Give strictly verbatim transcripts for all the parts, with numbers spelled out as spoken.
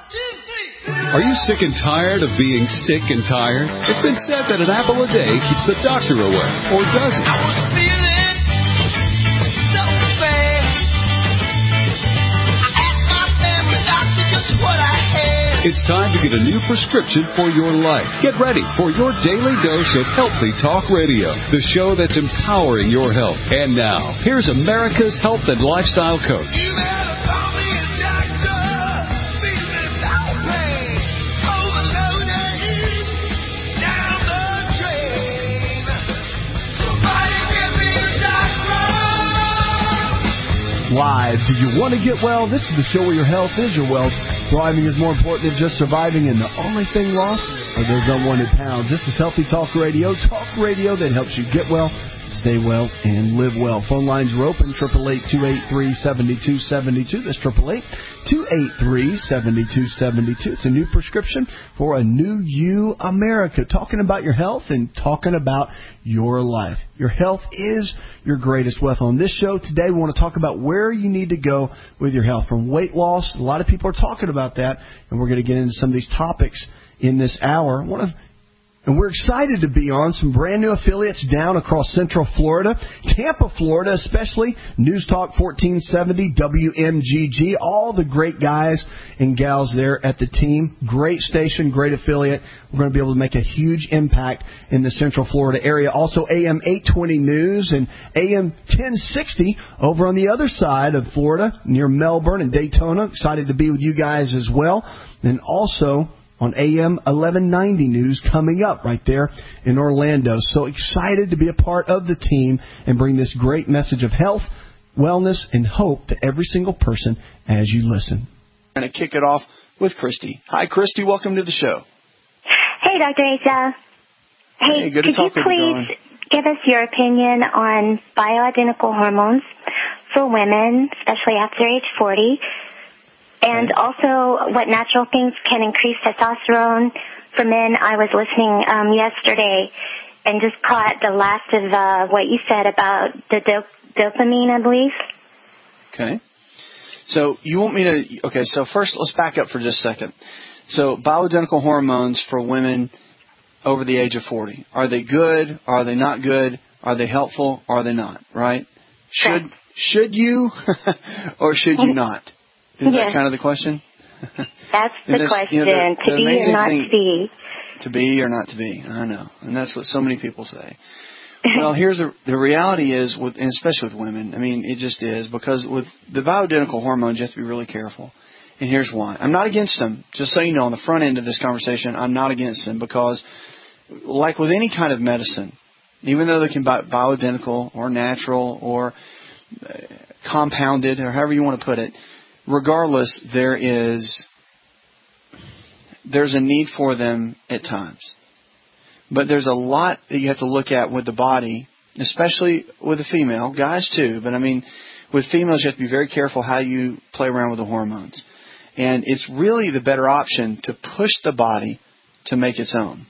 Are you sick and tired of being sick and tired? It's been said that an apple a day keeps the doctor away, or does it? I was feeling so bad. I asked my family doctor just what I had. It's time to get a new prescription for your life. Get ready for your daily dose of Healthy Talk Radio, the show that's empowering your health. And now, here's America's health and lifestyle coach. Live. Do you want to get well? This is the show where your health is your wealth. Thriving is more important than just surviving, and the only thing lost are those unwanted pounds. This is Healthy Talk Radio, talk radio that helps you get well, stay well, and live well. Phone lines are open, eight eight eight, two eight three, seven two seven two. That's eight eight eight, two eight three, seven two seven two. It's a new prescription for a new you, America. Talking about your health and talking about your life. Your health is your greatest wealth. On this show today, we want to talk about where you need to go with your health. From weight loss, a lot of people are talking about that, and we're going to get into some of these topics in this hour. One of And we're excited to be on some brand new affiliates down across Central Florida, Tampa, Florida, especially News Talk fourteen seventy, W M G G, all the great guys and gals there at the team. Great station, great affiliate. We're going to be able to make a huge impact in the Central Florida area. Also, A M eight twenty News and A M ten sixty over on the other side of Florida, near Melbourne and Daytona. Excited to be with you guys as well. And also on A M eleven ninety News coming up right there in Orlando. So excited to be a part of the team and bring this great message of health, wellness, and hope to every single person as you listen. We're going to kick it off with Christy. Hi, Christy. Welcome to the show. Hey, Doctor Asa. Hey, hey good could to talk you please give us your opinion on bioidentical hormones for women, especially after age forty? And also, what natural things can increase testosterone for men? I was listening um, yesterday and just caught the last of uh, what you said about the dop- dopamine, I believe. Okay. So you want me to... Okay, so first let's back up for just a second. So bioidentical hormones for women over the age of forty. Are they good? Are they not good? Are they helpful? Are they not? Right? Should, should you or should you not? Is yes. that kind of the question? That's the this, question, you know, the, to the be or not thing, to be. To be or not to be, I know. And that's what so many people say. Well, here's the, the reality is, with, and especially with women, I mean, it just is, because with the bioidentical hormones, you have to be really careful. And here's why. I'm not against them. Just so you know, on the front end of this conversation, I'm not against them because, like with any kind of medicine, even though they can be bioidentical or natural or compounded or however you want to put it, regardless, there is there's a need for them at times. But there's a lot that you have to look at with the body, especially with a female, guys too. But I mean, with females, you have to be very careful how you play around with the hormones. And it's really the better option to push the body to make its own.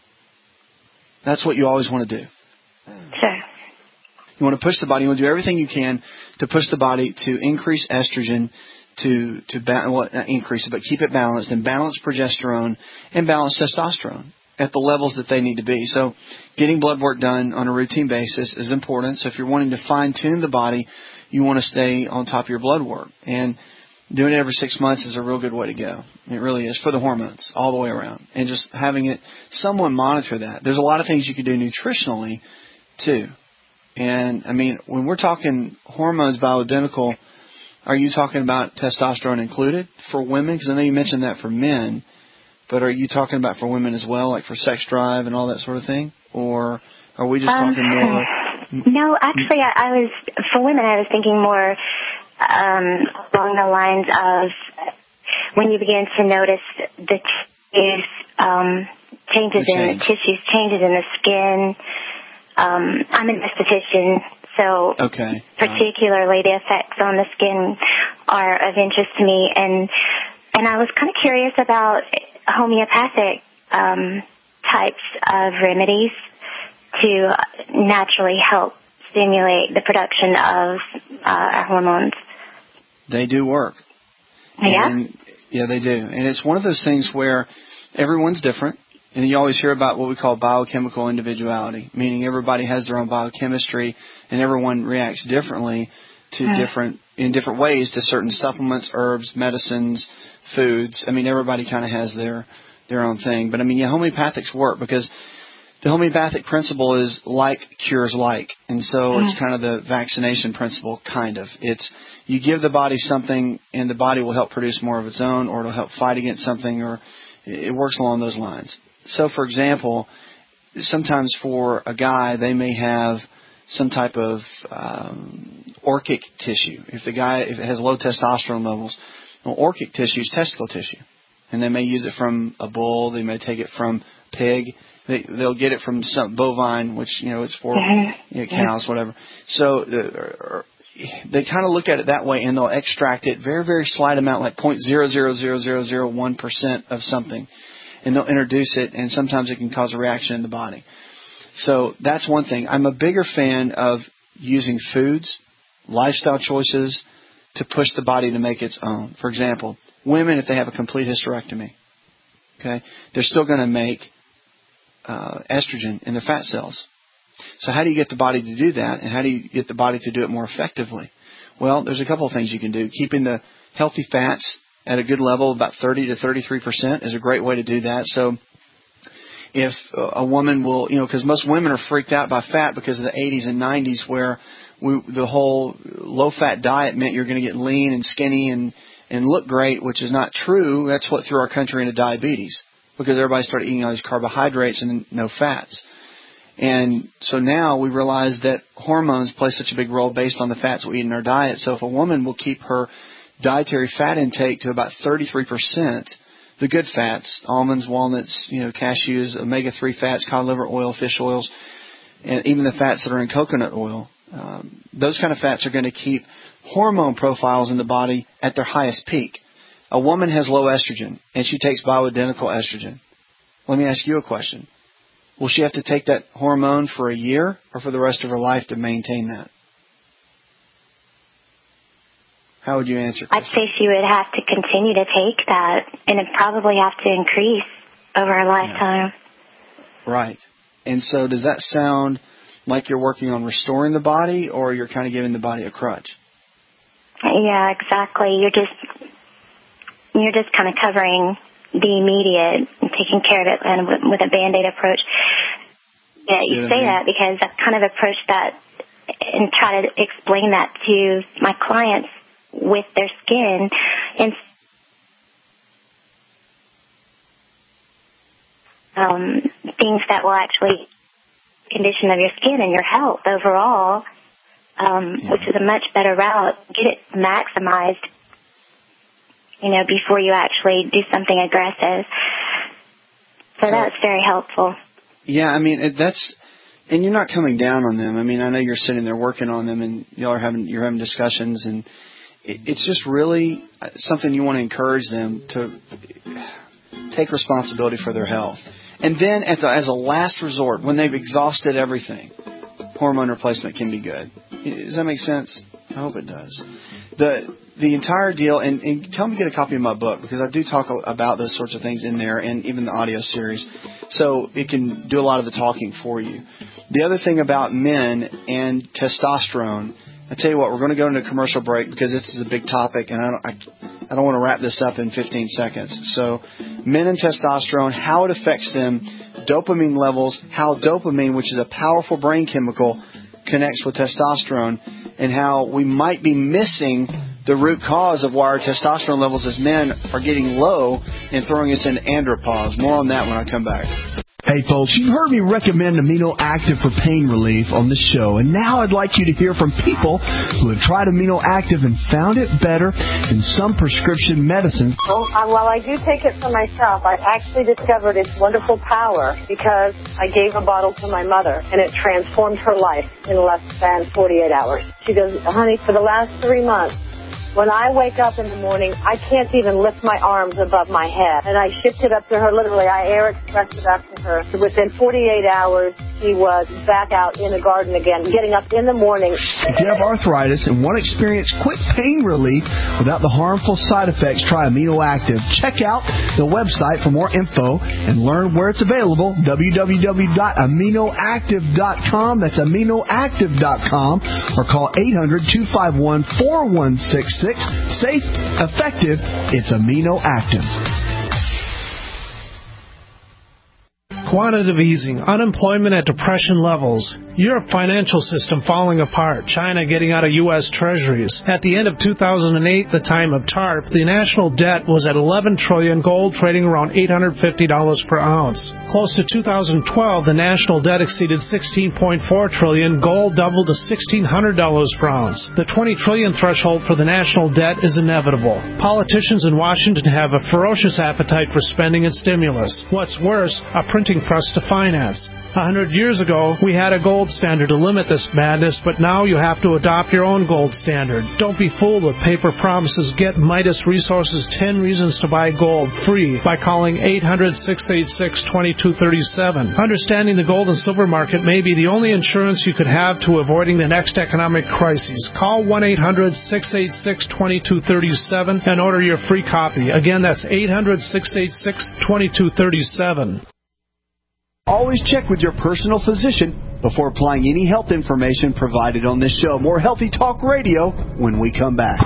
That's what you always want to do. Sure. You want to push the body. You want to do everything you can to push the body to increase estrogen, to to ba- well, not increase it, but keep it balanced, and balance progesterone and balance testosterone at the levels that they need to be. So getting blood work done on a routine basis is important. So if you're wanting to fine-tune the body, you want to stay on top of your blood work. And doing it every six months is a real good way to go. It really is, for the hormones, all the way around. And just having it, someone monitor that. There's a lot of things you can do nutritionally, too. And, I mean, when we're talking hormones bioidentical, are you talking about testosterone included for women? Because I know you mentioned that for men, but are you talking about for women as well, like for sex drive and all that sort of thing? Or are we just um, talking more? No, actually, I, I was, for women, I was thinking more um, along the lines of when you begin to notice the tissues, um, changes the in the tissues, changes in the skin. Um, I'm an esthetician, so okay. particularly the effects on the skin are of interest to me. And and I was kind of curious about homeopathic um, types of remedies to naturally help stimulate the production of uh, hormones. They do work. Yeah? And Yeah, they do. And it's one of those things where everyone's different. And you always hear about what we call biochemical individuality, meaning everybody has their own biochemistry and everyone reacts differently to mm. different in different ways to certain supplements, herbs, medicines, foods. I mean, everybody kind of has their their own thing. But, I mean, yeah, homeopathics work because the homeopathic principle is like cures like. And so mm. it's kind of the vaccination principle, kind of. It's you give the body something and the body will help produce more of its own, or it'll help fight against something, or it works along those lines. So, for example, sometimes for a guy, they may have some type of um, orchic tissue. If the guy if it has low testosterone levels, well, orchic tissue is testicle tissue. And they may use it from a bull. They may take it from pig. They, they'll get it from some bovine, which, you know, it's for you know, cows, whatever. So uh, they kind of look at it that way, and they'll extract it very, very slight amount, like zero point zero zero zero zero zero one percent of something. And they'll introduce it, and sometimes it can cause a reaction in the body. So that's one thing. I'm a bigger fan of using foods, lifestyle choices, to push the body to make its own. For example, women, if they have a complete hysterectomy, okay, they're still going to make uh, estrogen in their fat cells. So how do you get the body to do that, and how do you get the body to do it more effectively? Well, there's a couple of things you can do. Keeping the healthy fats at a good level, about thirty to thirty-three percent, is a great way to do that. So if a woman will, you know, because most women are freaked out by fat because of the eighties and nineties where we, the whole low-fat diet meant you're going to get lean and skinny and, and look great, which is not true. That's what threw our country into diabetes because everybody started eating all these carbohydrates and no fats. And so now we realize that hormones play such a big role based on the fats we eat in our diet. So if a woman will keep her dietary fat intake to about thirty-three percent, the good fats, almonds, walnuts, you know, cashews, omega three fats, cod liver oil, fish oils, and even the fats that are in coconut oil, um, those kind of fats are going to keep hormone profiles in the body at their highest peak. A woman has low estrogen, and she takes bioidentical estrogen. Let me ask you a question. Will she have to take that hormone for a year or for the rest of her life to maintain that? How would you answer, Kristen? I'd say she would have to continue to take that, and it'd probably have to increase over her lifetime. Yeah. Right. And so does that sound like you're working on restoring the body, or you're kind of giving the body a crutch? Yeah, exactly. You're just you're just kind of covering the immediate and taking care of it and with, with a Band-Aid approach. Yeah, you say that because I've kind of approached that and try to explain that to my clients with their skin, and um, things that will actually condition of your skin and your health overall, um, yeah. which is a much better route. Get it maximized, you know, before you actually do something aggressive. So, so that's very helpful. Yeah, I mean it, that's, and you're not coming down on them. I mean, I know you're sitting there working on them, and y'all are having you're having discussions, and it, it's just really something you want to encourage them to take responsibility for their health. And then, at the, as a last resort, when they've exhausted everything, hormone replacement can be good. Does that make sense? I hope it does. The the entire deal, and, and tell them to get a copy of my book, because I do talk about those sorts of things in there, and even the audio series, so it can do a lot of the talking for you. The other thing about men and testosterone, I tell you what, we're going to go into a commercial break because this is a big topic, and I don't, I, I don't want to wrap this up in fifteen seconds. So, men and testosterone, how it affects them, dopamine levels, how dopamine, which is a powerful brain chemical, connects with testosterone, and how we might be missing the root cause of why our testosterone levels as men are getting low and throwing us into andropause. More on that when I come back. Hey folks, you've heard me recommend Amino Active for pain relief on the show, and now I'd like you to hear from people who have tried Amino Active and found it better than some prescription medicines. Well, while I do take it for myself, I actually discovered its wonderful power because I gave a bottle to my mother, and it transformed her life in less than forty-eight hours. She goes, honey, for the last three months, When I wake up in the morning, I can't even lift my arms above my head. And I shipped it up to her, literally, I air expressed it up to her. So within forty-eight hours, she was back out in the garden again, getting up in the morning. If you have arthritis and want to experience quick pain relief without the harmful side effects, try Amino Active. Check out the website for more info and learn where it's available, w w w dot amino active dot com. That's amino active dot com. Or call eight hundred, two five one, four one six six. Safe, effective, it's Amino Active. Quantitative easing, unemployment at depression levels, Europe financial system falling apart, China getting out of U S Treasuries. At the end of two thousand eight, the time of TARP, the national debt was at eleven trillion dollars, gold trading around eight hundred fifty dollars per ounce. Close to two thousand twelve, the national debt exceeded sixteen point four trillion dollars, gold doubled to sixteen hundred dollars per ounce. The twenty trillion dollars threshold for the national debt is inevitable. Politicians in Washington have a ferocious appetite for spending and stimulus. What's worse, a printing press to finance. A hundred years ago, we had a gold standard to limit this madness, but now you have to adopt your own gold standard. Don't be fooled with paper promises. Get Midas Resources ten Reasons to Buy Gold free by calling eight hundred, six eight six, two two three seven. Understanding the gold and silver market may be the only insurance you could have to avoiding the next economic crisis. Call one eight hundred, six eight six, two two three seven and order your free copy. Again, that's eight hundred, six eight six, two two three seven. Always check with your personal physician before applying any health information provided on this show. More Healthy Talk Radio when we come back.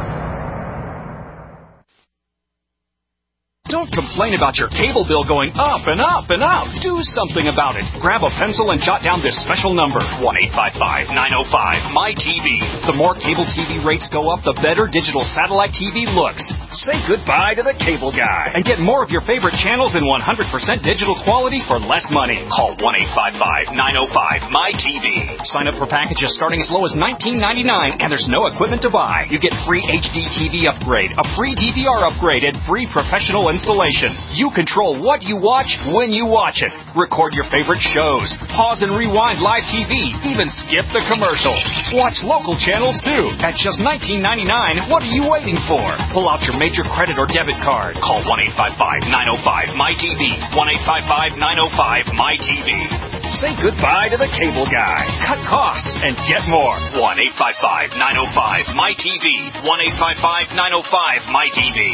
Don't complain about your cable bill going up and up and up. Do something about it. Grab a pencil and jot down this special number, one eight five five, nine oh five, M Y T V. The more cable T V rates go up, the better digital satellite T V looks. Say goodbye to the cable guy and get more of your favorite channels in one hundred percent digital quality for less money. Call one eight five five, nine oh five, M Y T V. Sign up for packages starting as low as nineteen ninety-nine, and there's no equipment to buy. You get free H D T V upgrade, a free D V R upgrade, and free professional installation. You control what you watch when you watch it. Record your favorite shows. Pause and rewind live T V. Even skip the commercials. Watch local channels too. At just nineteen ninety-nine, what are you waiting for? Pull out your major credit or debit card. Call one eight five five, nine oh five, M Y T V. one eight five five, nine oh five, M Y T V. Say goodbye to the cable guy. Cut costs and get more. one eight five five, nine oh five, M Y T V. one eight five five, nine oh five, M Y T V.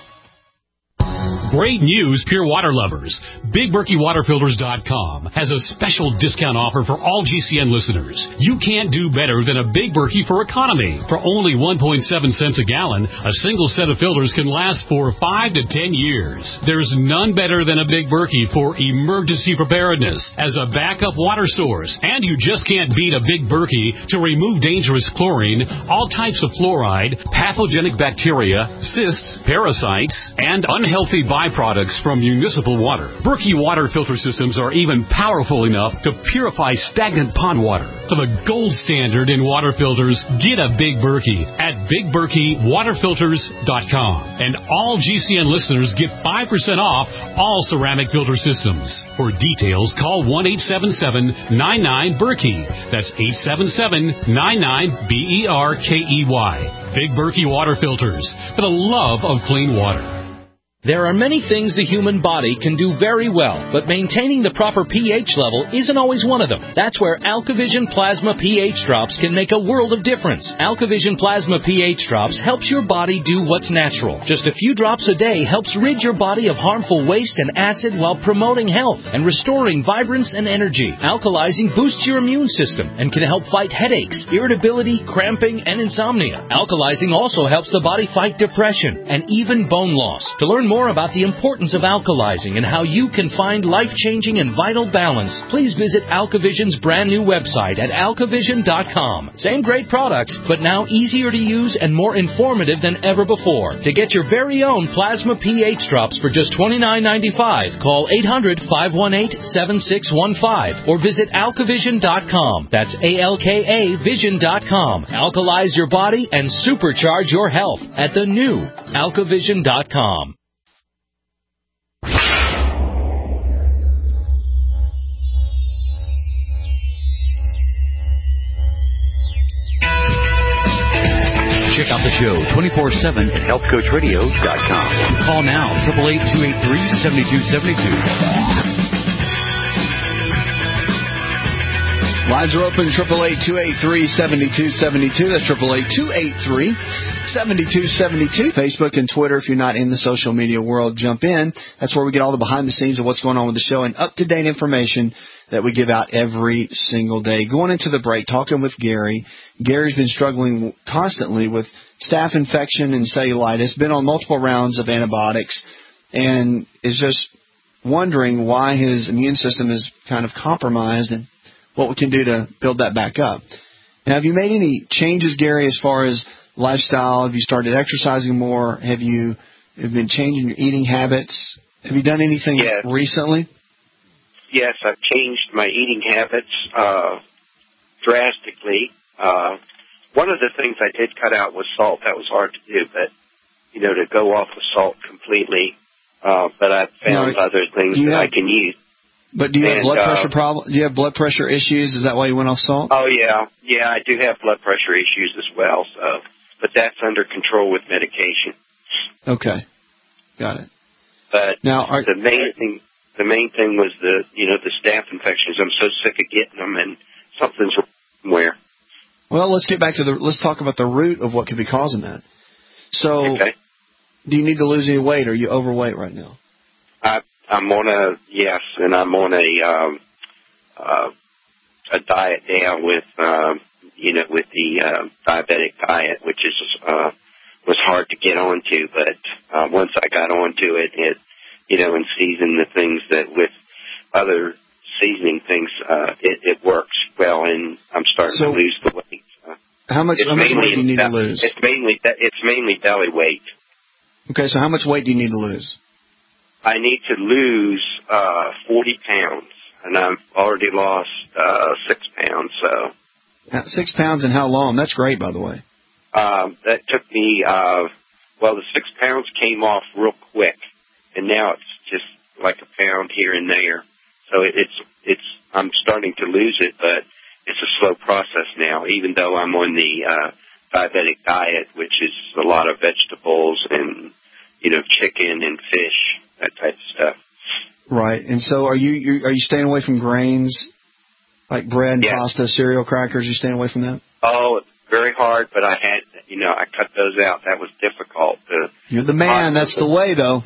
Great news, pure water lovers. Big Berkey Water Filters dot com has a special discount offer for all G C N listeners. You can't do better than a Big Berkey for economy. For only one point seven cents a gallon, a single set of filters can last for five to ten years. There's none better than a Big Berkey for emergency preparedness as a backup water source. And you just can't beat a Big Berkey to remove dangerous chlorine, all types of fluoride, pathogenic bacteria, cysts, parasites, and unhealthy byproducts from municipal water. Berkey water filter systems are even powerful enough to purify stagnant pond water. For the gold standard in water filters, get a Big Berkey at Big Berkey Water Filters dot com. And all G C N listeners get five percent off all ceramic filter systems. For details, call one eight seven seven, nine nine, Berkey. That's eight seven seven, nine nine, B E R K E Y. Big Berkey Water Filters, for the love of clean water. There are many things the human body can do very well, but maintaining the proper pH level isn't always one of them. That's where AlkaVision Plasma pH Drops can make a world of difference. AlkaVision Plasma pH Drops helps your body do what's natural. Just a few drops a day helps rid your body of harmful waste and acid while promoting health and restoring vibrance and energy. Alkalizing boosts your immune system and can help fight headaches, irritability, cramping, and insomnia. Alkalizing also helps the body fight depression and even bone loss. To learn more about the importance of alkalizing and how you can find life-changing and vital balance, please visit AlkaVision's brand new website at alkavision dot com. Same great products, but now easier to use and more informative than ever before. To get your very own Plasma pH Drops for just twenty-nine ninety-five, call eight hundred, five one eight, seven six one five or visit alkavision dot com. That's A L K A vision dot com. Alkalize your body and supercharge your health at the new alkavision dot com. Check out the show twenty-four seven at health coach radio dot com. Call now, eight eight eight, two eight three, seven two seven two. Lines are open, eight eight eight, two eight three, seven two seven two. That's eight eight eight, two eight three, seven two seven two. Facebook and Twitter, if you're not in the social media world, jump in. That's where we get all the behind the scenes of what's going on with the show and up-to-date information that we give out every single day. Going into the break, talking with Gary. Gary's been struggling constantly with staph infection and cellulitis, been on multiple rounds of antibiotics, and is just wondering why his immune system is kind of compromised and what we can do to build that back up. Now, have you made any changes, Gary, as far as lifestyle? Have you started exercising more? Have you have been changing your eating habits? Have you done anything yes. recently? Yes, I've changed my eating habits uh, drastically. Uh, one of the things I did cut out was salt. That was hard to do, but, you know, to go off of salt completely. Uh, but I've found now, other things that have, I can use. But do you and, have blood uh, pressure problem? Do you have blood pressure issues? Is that why you went off salt? Oh, yeah. Yeah, I do have blood pressure issues as well. So, but that's under control with medication. Okay. Got it. But now, are, the main thing... The main thing was the, you know, the staph infections. I'm so sick of getting them, and something's where. Well, let's get back to the. Let's talk about the root of what could be causing that. So, okay. Do you need to lose any weight? Or are you overweight right now? I, I'm on a yes, and I'm on a um, uh, a diet now with, um, you know, with the uh, diabetic diet, which is uh, was hard to get onto, but uh, once I got onto it, it. You know, and season the things that with other seasoning things, uh, it, it works well, and I'm starting so, to lose the weight. Uh, how much, how much weight do you need be- to lose? It's mainly it's mainly belly weight. Okay, so how much weight do you need to lose? I need to lose uh, forty pounds, and I've already lost uh, six pounds. So six pounds in how long? That's great, by the way. Um, that took me. Uh, well, the six pounds came off real quick. And now it's just like a pound here and there. So it, it's, it's, I'm starting to lose it, but it's a slow process now, even though I'm on the, uh, diabetic diet, which is a lot of vegetables and, you know, chicken and fish, that type of stuff. Right. And so are you, you are you staying away from grains like bread, yeah. pasta, cereal, crackers? Are you staying away from that? Oh, very hard, but I had, you know, I cut those out. That was difficult. To, You're the man. That's the way, though.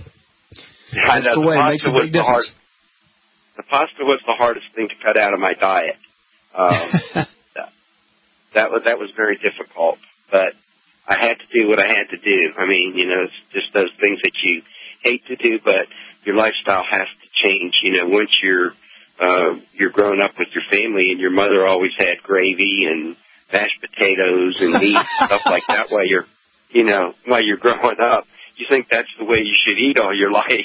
That's the, the way. It makes a big difference. The, the pasta was the hardest thing to cut out of my diet. Um, that, that was that was very difficult, but I had to do what I had to do. I mean, you know, it's just those things that you hate to do, but your lifestyle has to change. You know, once you're uh, you're growing up with your family, and your mother always had gravy and mashed potatoes and meat and stuff like that while you're, you know, while you're growing up. You think that's the way you should eat all your life.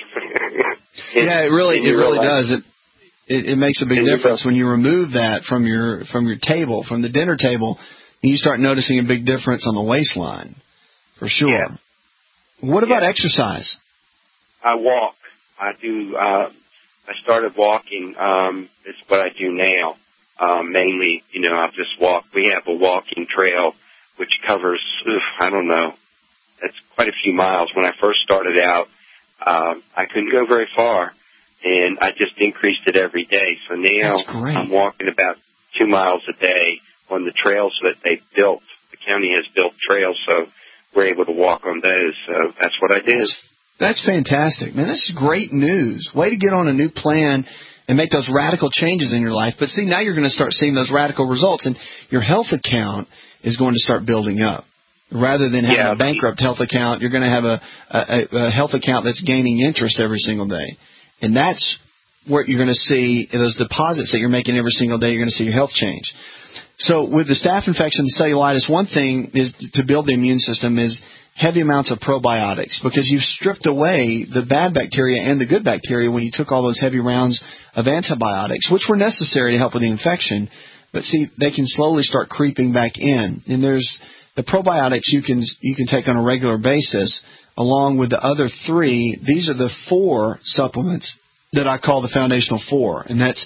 in, yeah, it really, it really life. does. It, it it makes a big in difference when you remove that from your from your table, from the dinner table, and you start noticing a big difference on the waistline, for sure. Yeah. What about yeah. exercise? I walk. I do. Uh, I started walking. Um, it's what I do now. Um, mainly, you know, I just walk. We have a walking trail which covers, oof, I don't know. That's quite a few miles. When I first started out, um, I couldn't go very far, and I just increased it every day. So now I'm walking about two miles a day on the trails that they built. The county has built trails, so we're able to walk on those. So that's what I do. That's, that's fantastic, man. This is great news. Way to get on a new plan and make those radical changes in your life. But see, now you're going to start seeing those radical results, and your health account is going to start building up. Rather than having yeah, a bankrupt health account, you're going to have a, a, a health account that's gaining interest every single day. And that's where you're going to see those deposits that you're making every single day. You're going to see your health change. So with the staph infection, the cellulitis, one thing is to build the immune system is heavy amounts of probiotics, because you've stripped away the bad bacteria and the good bacteria when you took all those heavy rounds of antibiotics, which were necessary to help with the infection. But see, they can slowly start creeping back in. And there's the probiotics you can you can take on a regular basis, along with the other three. These are the four supplements that I call the foundational four, and that's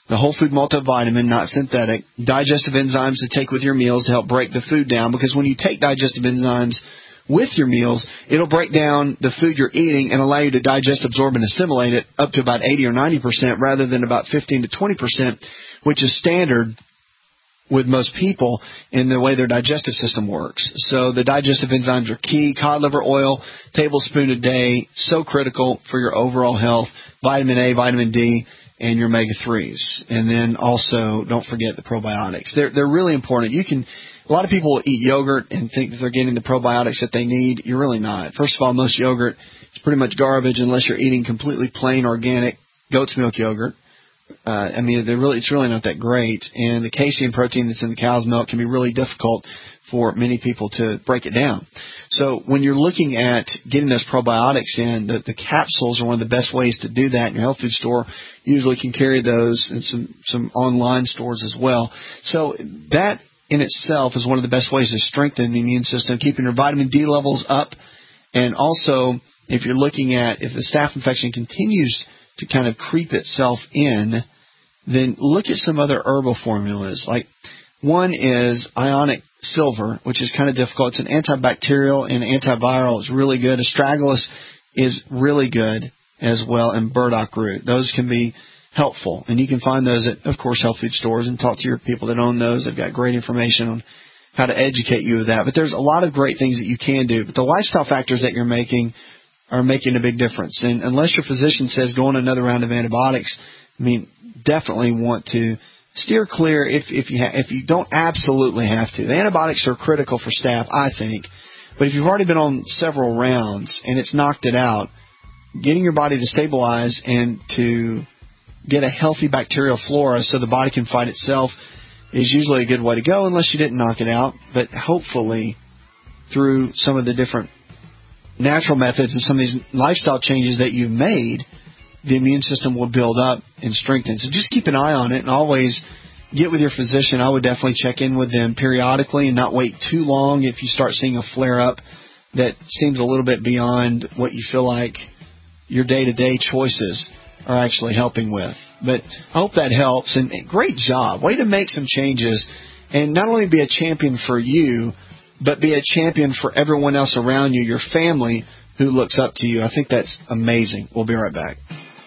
the whole food multivitamin, not synthetic, digestive enzymes to take with your meals to help break the food down, because when you take digestive enzymes with your meals, it'll break down the food you're eating and allow you to digest, absorb, and assimilate it up to about eighty or ninety percent rather than about fifteen to twenty percent, which is standard with most people in the way their digestive system works. So the digestive enzymes are key. Cod liver oil, tablespoon a day, so critical for your overall health. Vitamin A, vitamin D, and your omega threes. And then also, don't forget the probiotics. They're, they're really important. You can, a lot of people will eat yogurt and think that they're getting the probiotics that they need. You're really not. First of all, most yogurt is pretty much garbage unless you're eating completely plain organic goat's milk yogurt. Uh, I mean, they're really, it's really not that great. And the casein protein that's in the cow's milk can be really difficult for many people to break it down. So when you're looking at getting those probiotics in, the, the capsules are one of the best ways to do that. And your health food store usually can carry those, and some, some online stores as well. So that in itself is one of the best ways to strengthen the immune system, keeping your vitamin D levels up. And also, if you're looking at, if the staph infection continues to kind of creep itself in, then look at some other herbal formulas. Like, one is ionic silver, which is kind of difficult. It's an antibacterial and antiviral. It's really good. Astragalus is really good as well, and burdock root. Those can be helpful, and you can find those at, of course, health food stores, and talk to your people that own those. They've got great information on how to educate you of that. But there's a lot of great things that you can do. But the lifestyle factors that you're making are making a big difference. And unless your physician says go on another round of antibiotics, I mean, definitely want to steer clear if if you ha- if you don't absolutely have to. The antibiotics are critical for staph, I think. But if you've already been on several rounds and it's knocked it out, getting your body to stabilize and to get a healthy bacterial flora so the body can fight itself is usually a good way to go, unless you didn't knock it out. But hopefully, through some of the different natural methods and some of these lifestyle changes that you've made, the immune system will build up and strengthen. So just keep an eye on it, and always get with your physician. I would definitely check in with them periodically and not wait too long if you start seeing a flare-up that seems a little bit beyond what you feel like your day-to-day choices are actually helping with. But I hope that helps, and great job. Way to make some changes and not only be a champion for you, but be a champion for everyone else around you, your family, who looks up to you. I think that's amazing. We'll be right back.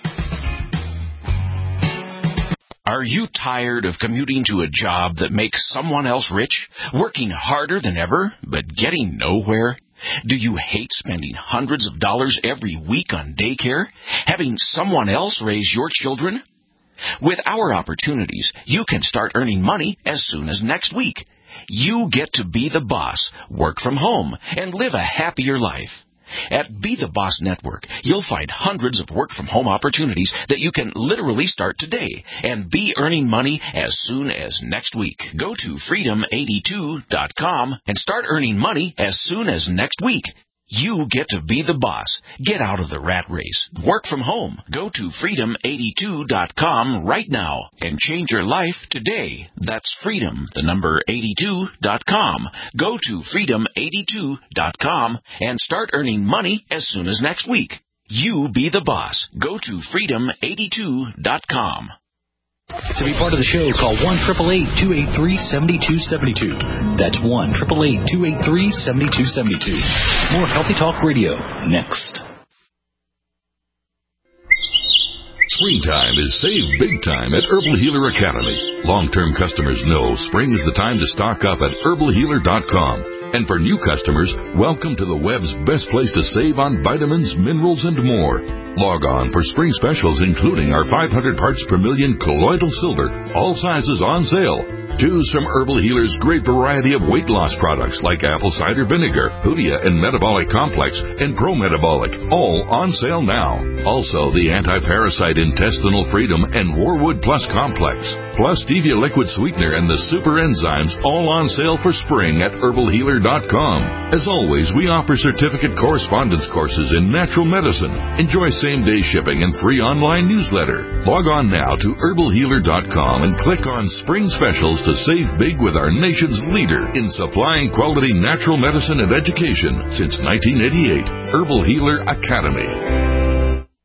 Are you tired of commuting to a job that makes someone else rich, working harder than ever, but getting nowhere? Do you hate spending hundreds of dollars every week on daycare, having someone else raise your children? With our opportunities, you can start earning money as soon as next week. You get to be the boss, work from home, and live a happier life. At Be the Boss Network, you'll find hundreds of work-from-home opportunities that you can literally start today and be earning money as soon as next week. Go to freedom eighty-two dot com and start earning money as soon as next week. You get to be the boss. Get out of the rat race. Work from home. Go to freedom eighty-two dot com right now and change your life today. That's freedom, the number eighty-two dot com. Go to freedom eighty-two dot com and start earning money as soon as next week. You be the boss. Go to freedom eighty-two dot com. To be part of the show, call one eight eight eight, two eight three, seven two seven two. That's one eight eight eight, two eight three, seven two seven two. More Healthy Talk Radio next. Springtime is save big time at Herbal Healer Academy. Long-term customers know spring is the time to stock up at herbal healer dot com. And for new customers, welcome to the web's best place to save on vitamins, minerals, and more. Log on for spring specials, including our five hundred parts per million colloidal silver, all sizes on sale. Choose from Herbal Healer's great variety of weight loss products like apple cider vinegar, Hoodia and Metabolic Complex, and Pro Metabolic, all on sale now. Also, the Anti-Parasite Intestinal Freedom and Warwood Plus Complex, plus Stevia Liquid Sweetener and the Super Enzymes, all on sale for spring at herbal healer dot com. As always, we offer certificate correspondence courses in natural medicine. Enjoy same-day shipping and free online newsletter. Log on now to herbal healer dot com and click on Spring Specials to save big with our nation's leader in supplying quality natural medicine and education since nineteen eighty-eight. Herbal Healer Academy.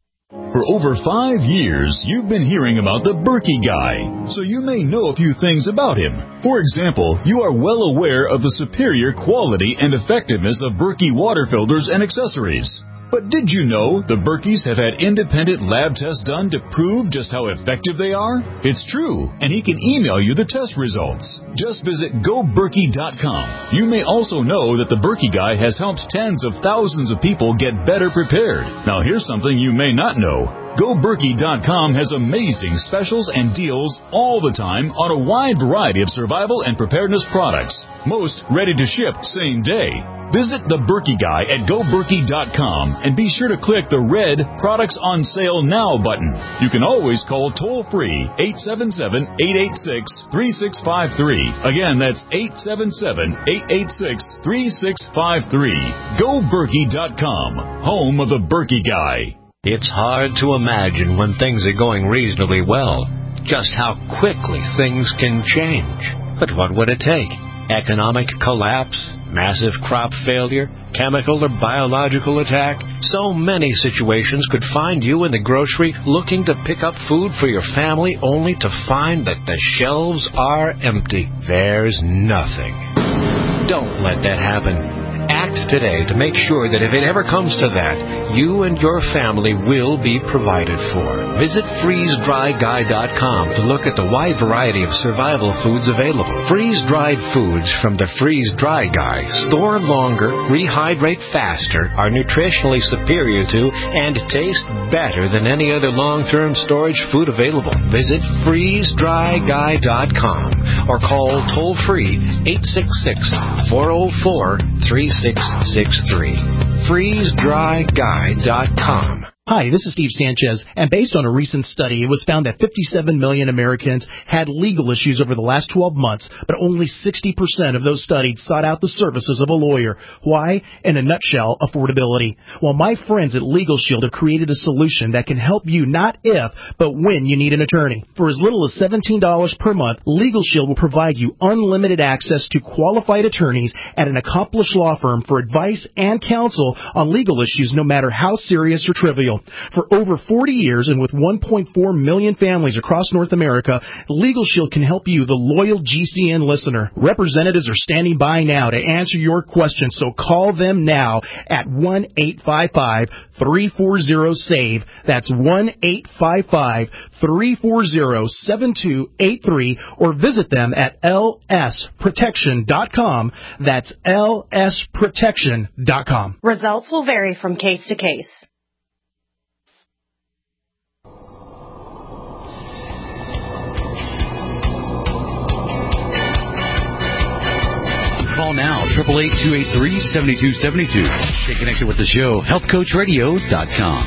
For over five years, you've been hearing about the Berkey Guy, so you may know a few things about him. For example, you are well aware of the superior quality and effectiveness of Berkey water filters and accessories. But did you know the Berkeys have had independent lab tests done to prove just how effective they are? It's true, and he can email you the test results. Just visit go berkey dot com. You may also know that the Berkey Guy has helped tens of thousands of people get better prepared. Now here's something you may not know. go berkey dot com has amazing specials and deals all the time on a wide variety of survival and preparedness products, most ready to ship same day. Visit the Berkey Guy at go berkey dot com and be sure to click the red Products on Sale Now button. You can always call toll-free eight seven seven, eight eight six, three six five three. Again, that's eight seven seven, eight eight six, three six five three. go berkey dot com, home of the Berkey Guy. It's hard to imagine when things are going reasonably well, just how quickly things can change. But what would it take? Economic collapse? Massive crop failure? Chemical or biological attack? So many situations could find you in the grocery looking to pick up food for your family only to find that the shelves are empty. There's nothing. Don't let that happen. Act today to make sure that if it ever comes to that, you and your family will be provided for. Visit freeze dry guy dot com to look at the wide variety of survival foods available. Freeze-dried foods from the Freeze Dry Guy store longer, rehydrate faster, are nutritionally superior to, and taste better than any other long-term storage food available. Visit freeze dry guy dot com or call toll-free eight six six, four oh four, three six six three. freeze dry guy dot com. Hi, this is Steve Sanchez, and based on a recent study, it was found that fifty-seven million Americans had legal issues over the last twelve months, but only sixty percent of those studied sought out the services of a lawyer. Why? In a nutshell, affordability. Well, my friends at Legal Shield have created a solution that can help you not if, but when you need an attorney. For as little as seventeen dollars per month, Legal Shield will provide you unlimited access to qualified attorneys at an accomplished law firm for advice and counsel on legal issues, no matter how serious or trivial. For over forty years and with one point four million families across North America, Legal Shield can help you, the loyal G C N listener. Representatives are standing by now to answer your questions, so call them now at one eight five five, three four zero, SAVE. That's one eight five five, three four zero, seven two eight three, or visit them at L S protection dot com. That's L S protection dot com. Results will vary from case to case. Call now, eight eight eight, two eight three, seven two seven two. Stay connected with the show, health coach radio dot com.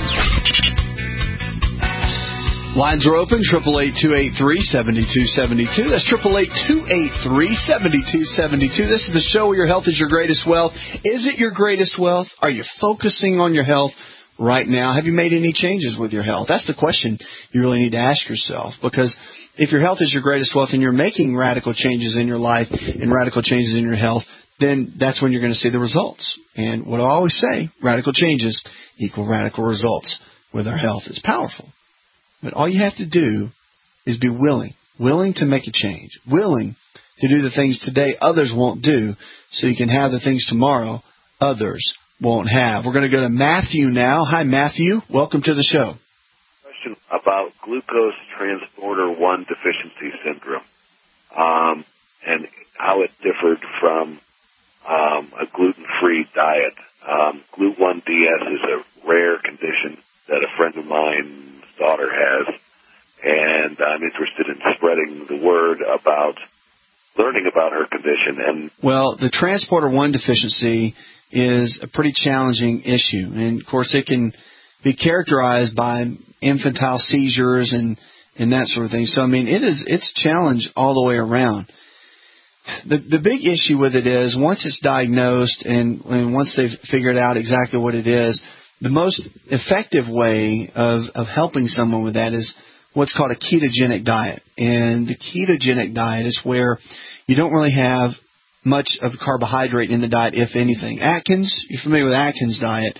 Lines are open, eight eight eight, two eight three, seven two seven two. That's eight eight eight, two eight three, seven two seven two. This is the show where your health is your greatest wealth. Is it your greatest wealth? Are you focusing on your health right now? Have you made any changes with your health? That's the question you really need to ask yourself, because if your health is your greatest wealth and you're making radical changes in your life and radical changes in your health, then that's when you're going to see the results. And what I always say, radical changes equal radical results with our health. It's powerful. But all you have to do is be willing, willing to make a change, willing to do the things today others won't do, so you can have the things tomorrow others won't have. We're going to go to Matthew now. Hi, Matthew. Welcome to the show. About glucose transporter one deficiency syndrome, um, and how it differed from um, a gluten-free diet. Um, G L U T one D S is a rare condition that a friend of mine's daughter has, and I'm interested in spreading the word about learning about her condition. And well, the transporter one deficiency is a pretty challenging issue, and of course it can be characterized by infantile seizures and, and that sort of thing. So, I mean, it is, it's challenge all the way around. The the big issue with it is once it's diagnosed and, and once they've figured out exactly what it is, the most effective way of, of helping someone with that is what's called a ketogenic diet. And the ketogenic diet is where you don't really have much of carbohydrate in the diet, if anything. Atkins, you're familiar with Atkins diet.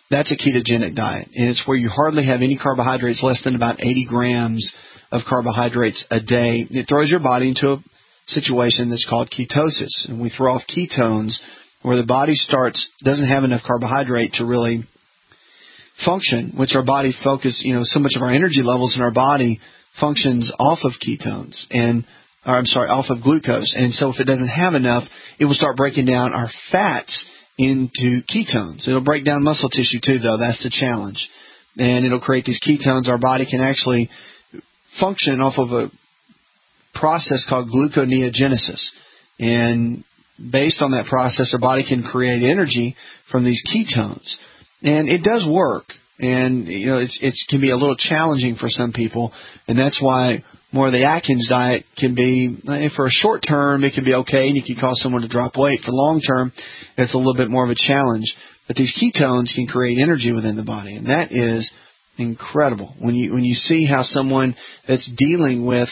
that's a ketogenic diet. And it's where you hardly have any carbohydrates, less than about eighty grams of carbohydrates a day. It throws your body into a situation that's called ketosis. And we throw off ketones where the body starts, doesn't have enough carbohydrate to really function, which our body focus, you know, so much of our energy levels in our body functions off of ketones and, or I'm sorry, off of glucose. And so if it doesn't have enough, it will start breaking down our fats into ketones. It'll break down muscle tissue too, though. That's the challenge. And it'll create these ketones. Our body can actually function off of a process called gluconeogenesis. And based on that process, our body can create energy from these ketones. And it does work. And, you know, it's, it's can be a little challenging for some people. And that's why more of the Atkins diet can be, for a short term, it can be okay, and you can cause someone to drop weight. For long term, it's a little bit more of a challenge. But these ketones can create energy within the body, and that is incredible. When you when you see how someone that's dealing with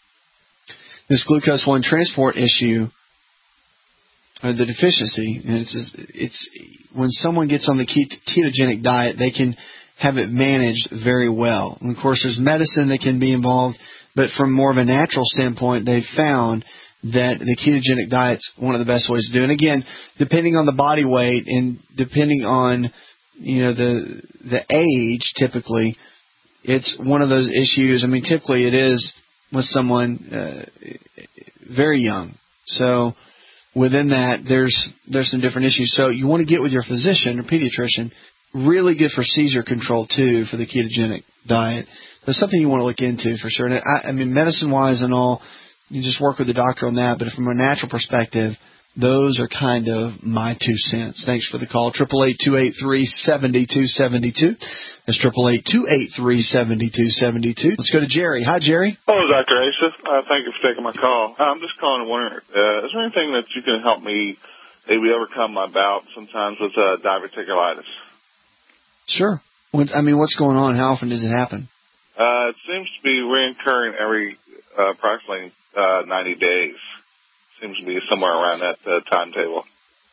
this glucose one transport issue, or the deficiency, and it's it's when someone gets on the ketogenic diet, they can have it managed very well. And of course, there's medicine that can be involved, but from more of a natural standpoint, they've found that the ketogenic diet's one of the best ways to do it. And again, depending on the body weight and depending on, you know, the the age, typically, it's one of those issues. I mean, typically it is with someone uh, very young. So within that, there's there's some different issues. So you want to get with your physician or pediatrician. Really good for seizure control, too, for the ketogenic diet. There's something you want to look into for sure. And I, I mean, medicine-wise and all, you just work with the doctor on that. But from a natural perspective, those are kind of my two cents. Thanks for the call. eight eight eight, two eight three, seven two seven two. That's eight eight eight, two eight three, seven two seven two. Let's go to Jerry. Hi, Jerry. Hello, Doctor Asa. Uh, thank you for taking my call. I'm just calling to wonder, uh, is there anything that you can help me maybe overcome my bout sometimes with uh, diverticulitis? Sure. What, I mean, what's going on? How often does it happen? Uh, it seems to be reoccurring every uh, approximately uh, ninety days. Seems to be somewhere around that uh, timetable.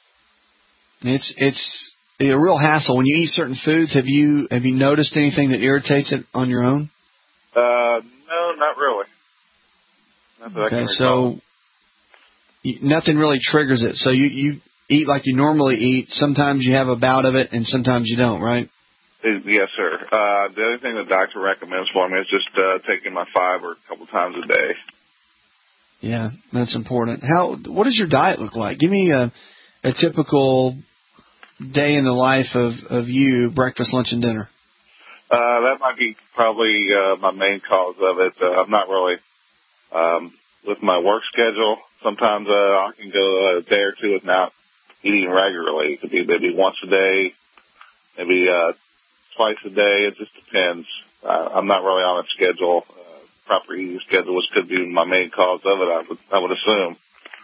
It's it's a real hassle when you eat certain foods. Have you have you noticed anything that irritates it on your own? Uh, no, not really. Not that I Okay, can so recall. you, nothing really triggers it. So you you eat like you normally eat. Sometimes you have a bout of it, and sometimes you don't, right? Yes, sir. Uh, the other thing the doctor recommends for me is just uh, taking my fiber a couple times a day. Yeah, that's important. How? What does your diet look like? Give me a, a typical day in the life of, of you, breakfast, lunch, and dinner. Uh, that might be probably uh, my main cause of it. Uh, I'm not really, um, with my work schedule, sometimes uh, I can go a day or two without eating regularly. It could be maybe once a day, maybe uh, twice a day. It just depends. Uh, I'm not really on a schedule. Uh, proper eating schedule, which could be my main cause of it, I would, I would assume.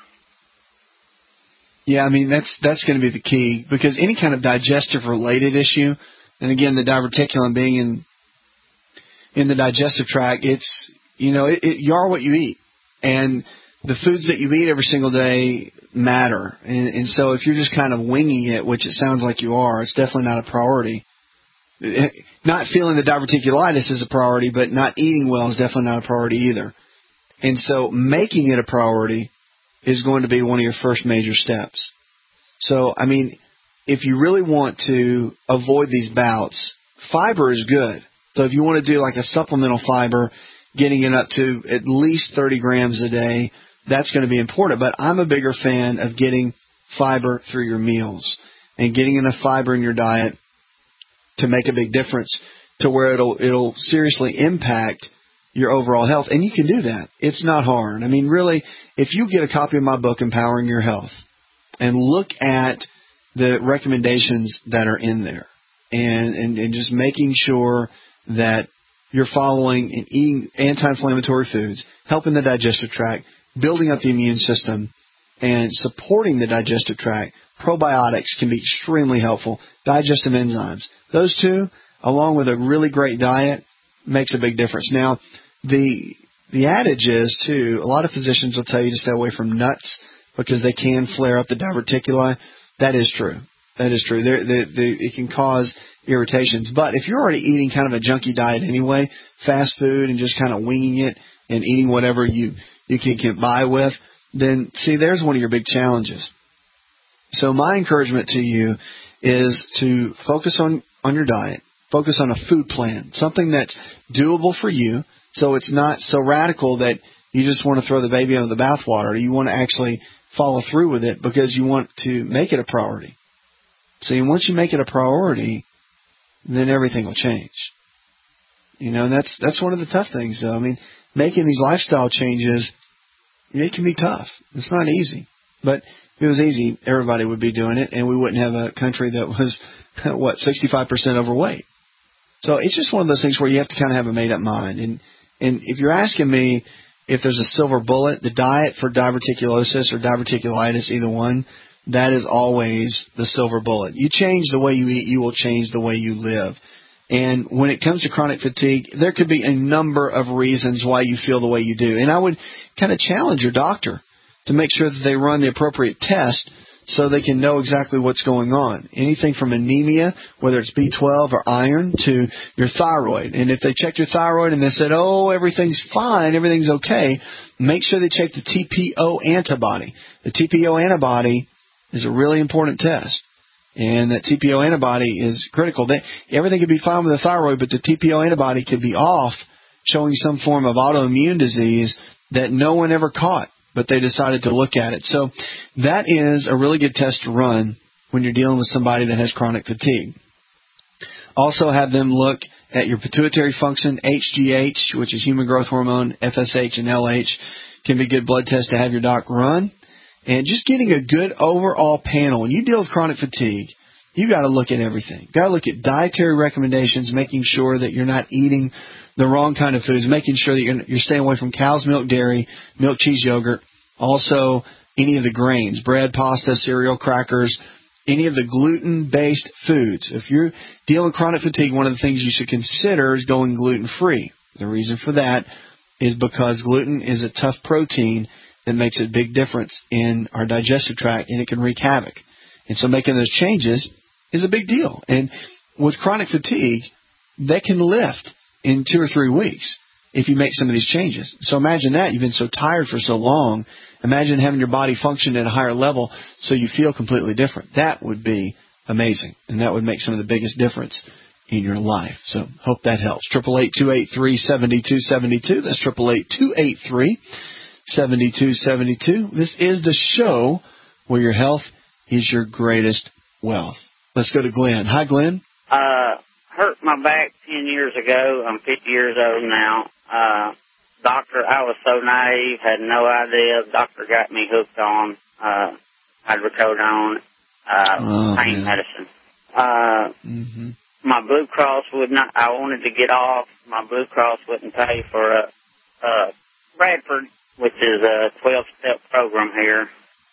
Yeah, I mean, that's that's going to be the key, because any kind of digestive-related issue, and again, the diverticulum being in in the digestive tract, it's, you know, it, it, you are what you eat. And the foods that you eat every single day matter. And, and so if you're just kind of winging it, which it sounds like you are, it's definitely not a priority. Not feeling the diverticulitis is a priority, but not eating well is definitely not a priority either. And so making it a priority is going to be one of your first major steps. So, I mean, if you really want to avoid these bouts, fiber is good. So if you want to do like a supplemental fiber, getting it up to at least thirty grams a day, that's going to be important. But I'm a bigger fan of getting fiber through your meals and getting enough fiber in your diet to make a big difference to where it'll it'll seriously impact your overall health. And you can do that. It's not hard. I mean, really, if you get a copy of my book, Empowering Your Health, and look at the recommendations that are in there and, and, and just making sure that you're following and eating anti-inflammatory foods, helping the digestive tract, building up the immune system, and supporting the digestive tract, probiotics can be extremely helpful. Digestive enzymes. Those two, along with a really great diet, makes a big difference. Now, the the adage is, too, a lot of physicians will tell you to stay away from nuts because they can flare up the diverticuli. That is true. That is true. They're, they they it can cause irritations. But if you're already eating kind of a junky diet anyway, fast food and just kind of winging it and eating whatever you, you can get by with, then see, there's one of your big challenges. So my encouragement to you is to focus on, on your diet, focus on a food plan, something that's doable for you, so it's not so radical that you just want to throw the baby out of the bathwater. You want to actually follow through with it because you want to make it a priority. See, once you make it a priority, then everything will change. You know, and that's that's one of the tough things, though. I mean, making these lifestyle changes, it can be tough. It's not easy. But if it was easy, everybody would be doing it, and we wouldn't have a country that was, what, sixty-five percent overweight. So it's just one of those things where you have to kind of have a made-up mind. And and if you're asking me if there's a silver bullet, the diet for diverticulosis or diverticulitis, either one, that is always the silver bullet. You change the way you eat, you will change the way you live. And when it comes to chronic fatigue, there could be a number of reasons why you feel the way you do. And I would kind of challenge your doctor to make sure that they run the appropriate test so they can know exactly what's going on. Anything from anemia, whether it's B twelve or iron, to your thyroid. And if they check your thyroid and they said, oh, everything's fine, everything's okay, make sure they check the T P O antibody. The T P O antibody is a really important test. And that T P O antibody is critical. They, everything could be fine with the thyroid, but the T P O antibody could be off, showing some form of autoimmune disease that no one ever caught, but they decided to look at it. So that is a really good test to run when you're dealing with somebody that has chronic fatigue. Also have them look at your pituitary function, H G H, which is human growth hormone, F S H, and L H, can be good blood tests to have your doc run. And just getting a good overall panel. When you deal with chronic fatigue, you got to look at everything. Got to look at dietary recommendations, making sure that you're not eating the wrong kind of foods, making sure that you're, you're staying away from cow's milk, dairy, milk, cheese, yogurt, also any of the grains, bread, pasta, cereal, crackers, any of the gluten-based foods. If you're dealing with chronic fatigue, one of the things you should consider is going gluten-free. The reason for that is because gluten is a tough protein that makes a big difference in our digestive tract, and it can wreak havoc. And so making those changes is a big deal. And with chronic fatigue, that can lift in two or three weeks if you make some of these changes. So imagine that. You've been so tired for so long. Imagine having your body function at a higher level so you feel completely different. That would be amazing, and that would make some of the biggest difference in your life. So hope that helps. eight eight eight, two eight three, seven two seven two. That's eight eight eight, two eight three, seven two seven two. This is the show where your health is your greatest wealth. Let's go to Glenn. Hi, Glenn. Uh, hurt my back ten years ago. I'm fifty years old now. Uh, doctor, I was so naive, had no idea. Doctor got me hooked on uh, hydrocodone, uh, oh, pain man. medicine. Uh, mm-hmm. My Blue Cross would not, I wanted to get off. My Blue Cross wouldn't pay for a, uh, Bradford, which is a twelve-step program here.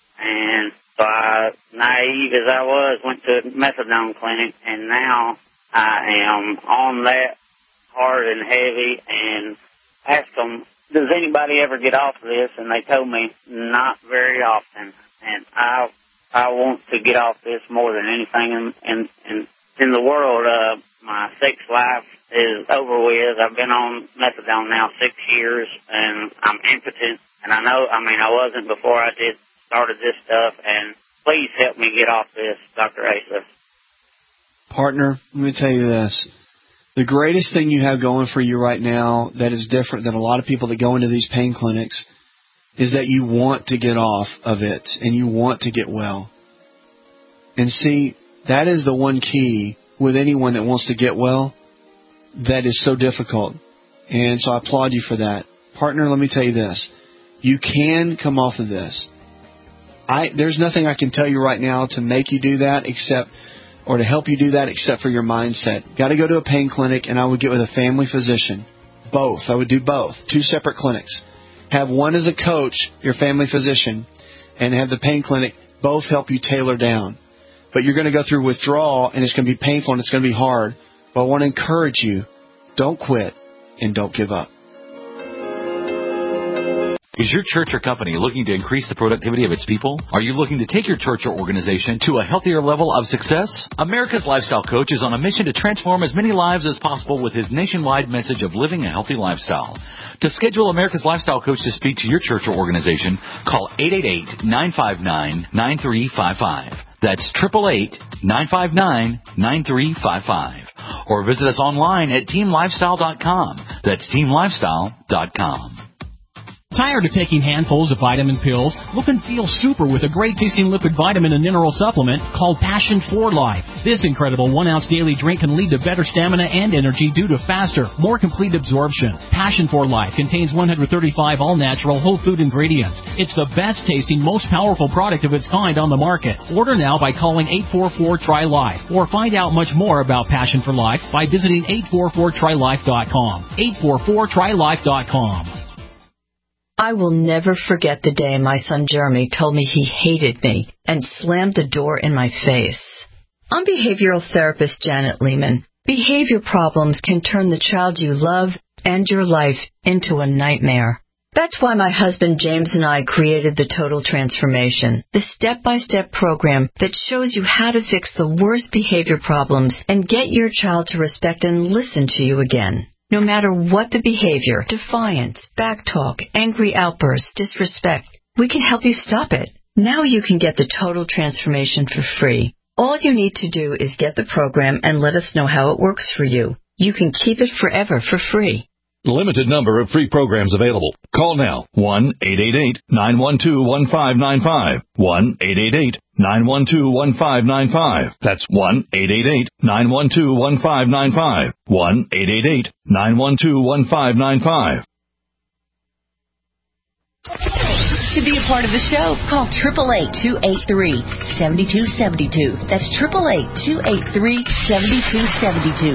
And so I, naive as I was, went to a methadone clinic, and now I am on that hard and heavy, and asked them, does anybody ever get off of this? And they told me not very often. And I I want to get off this more than anything in in, in, in the world. Uh, my sex life is over with. I've been on methadone now six years, and I'm impotent. And I know, I mean, I wasn't before I did started this stuff. And please help me get off this, Doctor Asa. Partner, let me tell you this. The greatest thing you have going for you right now that is different than a lot of people that go into these pain clinics is that you want to get off of it and you want to get well. And see, that is the one key with anyone that wants to get well that is so difficult. And so I applaud you for that. Partner, let me tell you this. You can come off of this. I, there's nothing I can tell you right now to make you do that except... or to help you do that except for your mindset. Got to go to a pain clinic, and I would get with a family physician. Both. I would do both. Two separate clinics. Have one as a coach, your family physician, and have the pain clinic both help you tailor down. But you're going to go through withdrawal, and it's going to be painful, and it's going to be hard. But I want to encourage you, don't quit and don't give up. Is your church or company looking to increase the productivity of its people? Are you looking to take your church or organization to a healthier level of success? America's Lifestyle Coach is on a mission to transform as many lives as possible with his nationwide message of living a healthy lifestyle. To schedule America's Lifestyle Coach to speak to your church or organization, call eight eight eight, nine five nine, nine three five five. That's eight eight eight, nine five nine, nine three five five. Or visit us online at team lifestyle dot com. That's team lifestyle dot com. Tired of taking handfuls of vitamin pills? Look and feel super with a great-tasting liquid vitamin and mineral supplement called Passion for Life. This incredible one-ounce daily drink can lead to better stamina and energy due to faster, more complete absorption. Passion for Life contains one hundred thirty-five all-natural whole food ingredients. It's the best-tasting, most powerful product of its kind on the market. Order now by calling eight four four, T R Y, LIFE or find out much more about Passion for Life by visiting eight four four try life dot com. eight four four try life dot com. I will never forget the day my son Jeremy told me he hated me and slammed the door in my face. I'm behavioral therapist Janet Lehman. Behavior problems can turn the child you love and your life into a nightmare. That's why my husband James and I created the Total Transformation, the step-by-step program that shows you how to fix the worst behavior problems and get your child to respect and listen to you again. No matter what the behavior, defiance, backtalk, angry outbursts, disrespect, we can help you stop it. Now you can get the Total Transformation for free. All you need to do is get the program and let us know how it works for you. You can keep it forever for free. Limited number of free programs available. Call now. one eight eight eight, nine one two, one five nine five. one eight eight eight, nine one two, one five nine five. That's one eight eight eight, nine one two, one five nine five. one eight eight eight, nine one two, one five nine five. To be a part of the show, call eight eight eight, two eight three, seven two seven two. That's eight eight eight, two eight three, seven two seven two.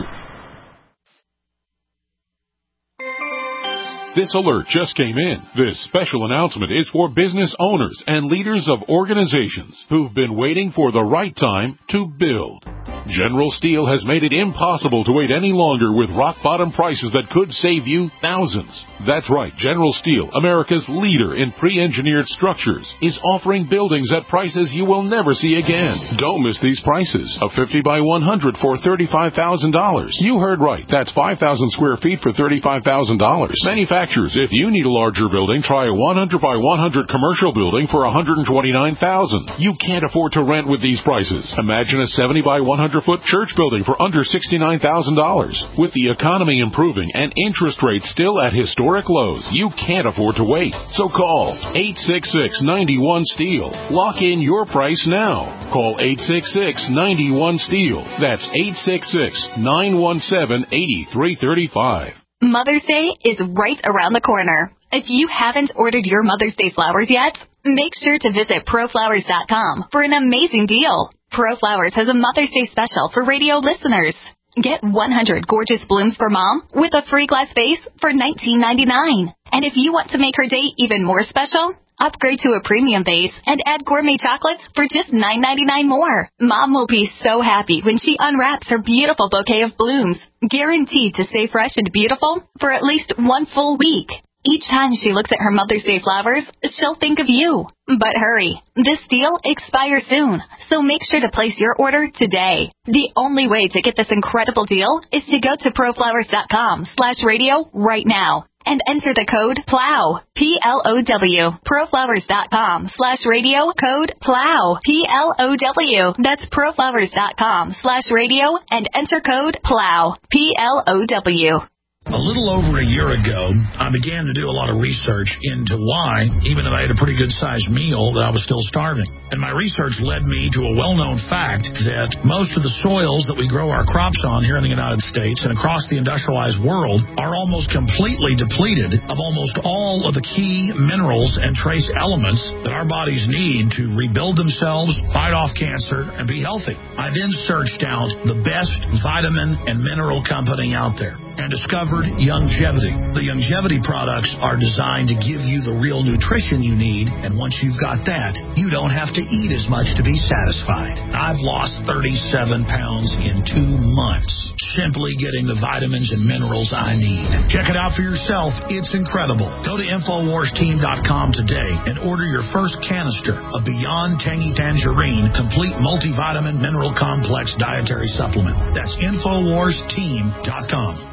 This alert just came in. This special announcement is for business owners and leaders of organizations who've been waiting for the right time to build. General Steel has made it impossible to wait any longer with rock-bottom prices that could save you thousands. That's right, General Steel, America's leader in pre-engineered structures, is offering buildings at prices you will never see again. Don't miss these prices. A fifty by one hundred for thirty-five thousand dollars. You heard right. That's five thousand square feet for thirty-five thousand dollars. Manufacturers, if you need a larger building, try a one hundred by one hundred commercial building for one hundred twenty-nine thousand dollars. You can't afford to rent with these prices. Imagine a seventy by one hundred foot church building for under sixty-nine thousand dollars. With the economy improving and interest rates still at historic lows, you can't afford to wait. So call eight six six, nine one, STEEL. Lock in your price now. Call eight six six, nine one, STEEL. That's eight six six, nine one seven, eight three three five. Mother's Day is right around the corner. If you haven't ordered your Mother's Day flowers yet, make sure to visit pro flowers dot com for an amazing deal. ProFlowers has a Mother's Day special for radio listeners. Get one hundred gorgeous blooms for Mom with a free glass vase for nineteen ninety-nine. And if you want to make her day even more special, upgrade to a premium vase and add gourmet chocolates for just nine ninety-nine more. Mom will be so happy when she unwraps her beautiful bouquet of blooms, guaranteed to stay fresh and beautiful for at least one full week. Each time she looks at her Mother's Day flowers, she'll think of you. But hurry, this deal expires soon, so make sure to place your order today. The only way to get this incredible deal is to go to pro flowers dot com slash radio right now and enter the code PLOW, P L O W, pro flowers dot com slash radio, code PLOW, P L O W. That's pro flowers dot com slash radio and enter code PLOW, P L O W. A little over a year ago, I began to do a lot of research into why, even though I had a pretty good-sized meal, that I was still starving. And my research led me to a well-known fact that most of the soils that we grow our crops on here in the United States and across the industrialized world are almost completely depleted of almost all of the key minerals and trace elements that our bodies need to rebuild themselves, fight off cancer, and be healthy. I then searched out the best vitamin and mineral company out there and discovered discovered Youngevity. The Youngevity products are designed to give you the real nutrition you need, and once you've got that, you don't have to eat as much to be satisfied. I've lost thirty-seven pounds in two months, simply getting the vitamins and minerals I need. Check it out for yourself. It's incredible. Go to Infowars Team dot com today and order your first canister of Beyond Tangy Tangerine Complete Multivitamin Mineral Complex Dietary Supplement. That's Infowars Team dot com.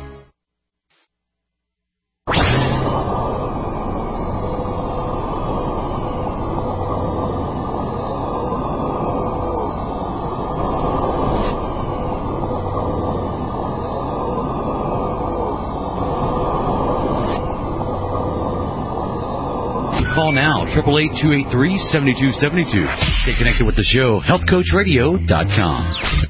Call now, eight eight eight, two eight three, seven two seven two. Stay connected with the show, health coach radio dot com.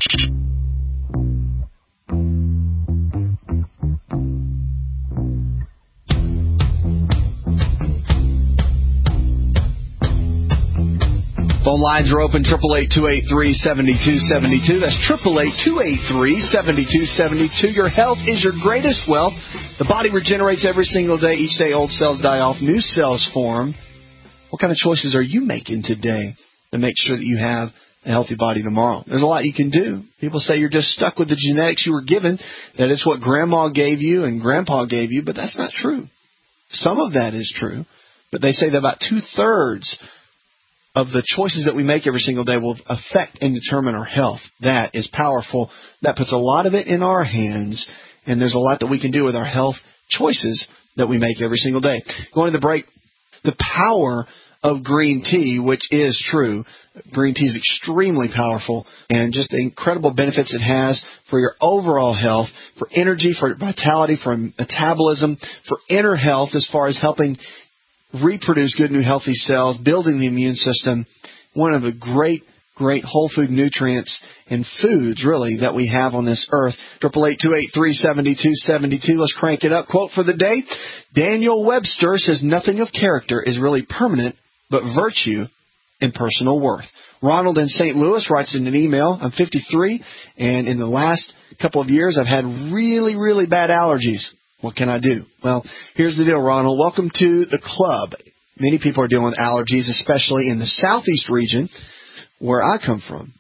Phone lines are open, eight eight eight, two eight three, seven two seven two. That's eight eight eight, two eight three, seven two seven two. Your health is your greatest wealth. The body regenerates every single day. Each day old cells die off, new cells form. What kind of choices are you making today to make sure that you have a healthy body tomorrow? There's a lot you can do. People say you're just stuck with the genetics you were given, that it's what grandma gave you and grandpa gave you, but that's not true. Some of that is true, but they say that about two-thirds of the choices that we make every single day will affect and determine our health. That is powerful. That puts a lot of it in our hands, and there's a lot that we can do with our health choices that we make every single day. Going to the break, the power of green tea, which is true. Green tea is extremely powerful, and just the incredible benefits it has for your overall health, for energy, for vitality, for metabolism, for inner health as far as helping reproduce good, new, healthy cells, building the immune system. One of the great, great whole food nutrients and foods, really, that we have on this earth. eight eight eight, two eight three, seven two seven two. Let's crank it up. Quote for the day. Daniel Webster says, nothing of character is really permanent, but virtue and personal worth. Ronald in Saint Louis writes in an email, I'm fifty-three, and in the last couple of years, I've had really, really bad allergies. What can I do? Well, here's the deal, Ronald. Welcome to the club. Many people are dealing with allergies, especially in the southeast region where I come from.